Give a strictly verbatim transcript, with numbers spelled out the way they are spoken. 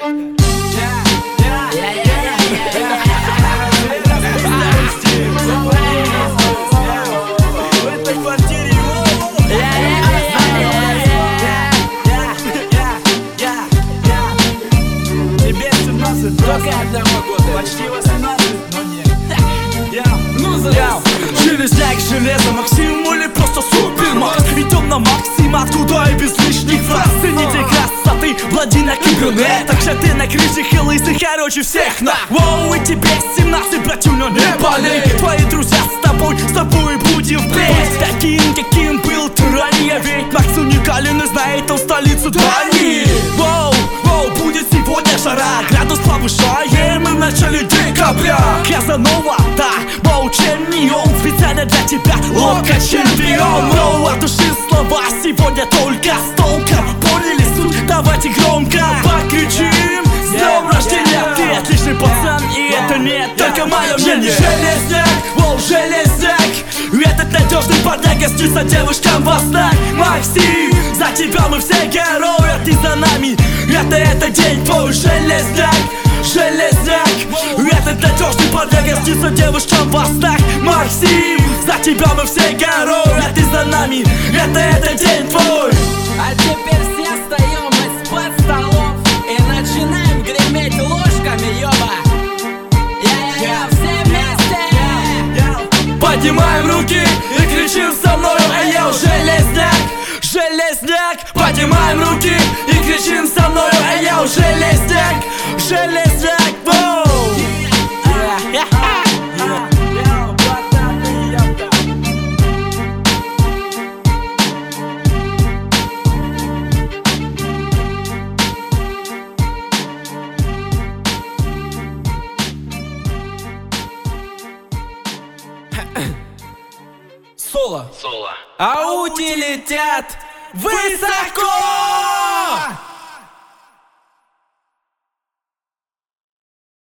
Почти восемнадцать, но нет. Ну я железняк, железо, Максим или просто супермакс. Идем на максимат, куда и без лишних фраз. Цените красоты, блондинок и брюнеток. Же ты на крышах и лысых, короче всех на. Воу, и тебе семнадцать, братюня, не болей. Твои друзья с тобой, с тобой будем впредь. Таким, каким был ты ранее. Ведь Макс уникален и знает он столицу Дании. Воу, воу, будет сегодня жара. Градус повышаем мы в начале декабря. Казанова, да, Боученни, он специально для тебя лока чемпион. Воу, от души слова сегодня только с толком. Поняли суть? Давайте громко покричим: с днем рождения! Ты отличный пацан, и это не только мое мнение. Железняк, воу, железняк, этот надежный парняк, снится девушкам во снах. Максим, за тебя мы все герои, а ты за нами. Это, это день твой, железняк, железняк. Этот надежный парняк, снится девушкам во снах. Максим, за тебя мы все герои, а ты за нами. Это, это день твой. А теперь все встаем из-под столов и начинаем греметь ложками, ёба. Я-я-я, все вместе. Поднимаем руки и кричим со мною: эй, йоу, железняк, железняк. Поднимаем руки и кричим со мною: эй, йоу, железняк, железняк. Воу! Соло. Соло. Ауди летят высоко!